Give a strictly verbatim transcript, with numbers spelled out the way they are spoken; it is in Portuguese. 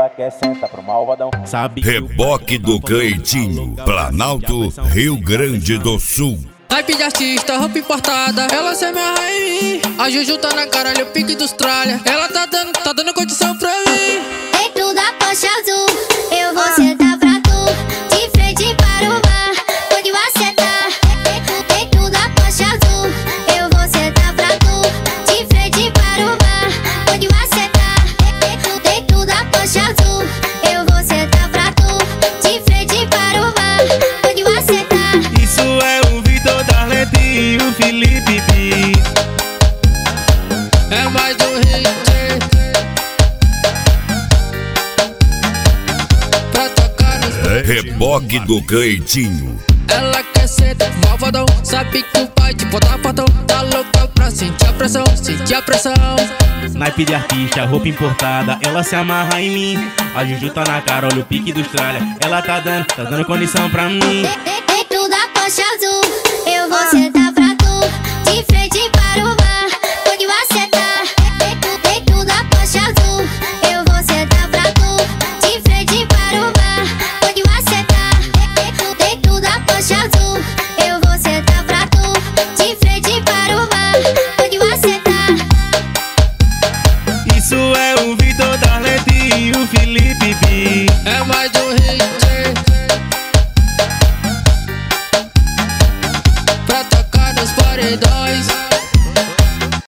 quer sentar pro malvadão. Sabe Reboque do Cleitinho, Planalto, Rio Grande do Sul. Naipe de artista, roupa importada, ela se amarra em mim. A Juju tá na cara, olha o pique dos tralha. Ela tá dando, tá dando condição pra mim. Dentro da Porsche azul, eu vou sentar pra tu, de frente para o mar, onde você tá. Dentro da Porsche azul, eu vou sentar pra tu, de frente para o mar, onde você tá. Dentro da Porsche azul, eu vou sentar pra tu, de frente para o mar, onde você tá. isso é o Vitor Darlete e o Felipe B. É mais um hit pra tocar nos Reboque do Cleitinho. Ela quer ser malvadão, sabe que o pai te bota fatão. Tá louca pra sentir a pressão, sentir a pressão. Naipe de artista, roupa importada, ela se amarra em mim. A Juju tá na cara, olha o pique dos tralha. Ela tá dando, tá dando condição pra mim. Dentro da Porsche azul, eu vou sentar pra tu, de frente para o mar, onde você tá. Dentro da Porsche azul, eu vou sentar pra tu, de frente para o mar, onde você tá. Dentro da Porsche azul, eu vou sentar pra tu, de frente para o mar, onde você tá. Isso é o Vitor Darlete e o Felipe B. É mais um hit pra tocar nos paredões.